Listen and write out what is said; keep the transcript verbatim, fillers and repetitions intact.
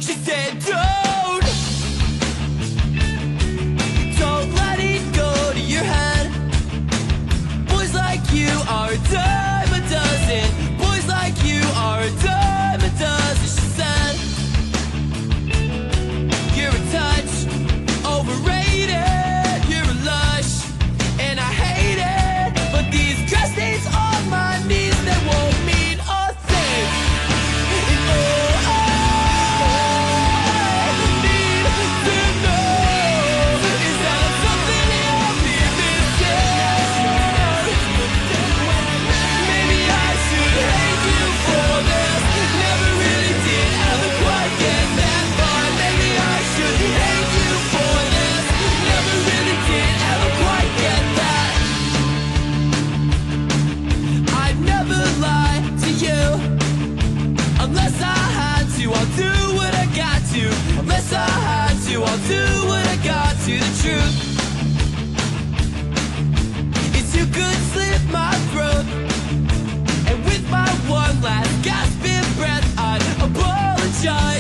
She said, don't, don't let it go to your head. Boys like you are a dime a dozen. Boys like you are a dime a dozen. She said, you're a touch overrated. You're a lush, and I hate it. But these grass stains on my knees, they won't mean a thing. And oh, I need to know is that I'm something healthy missing. Maybe I should hate you for this. Never really did ever quite get that far. Maybe I should hate you for this. Never really did ever quite get that. I'd never lie to you unless I had to. I'll do what I got to. Unless I had to, I'll do what I got to. The truth is you could slit my throat, and with my one last gasping breath I'd apologize.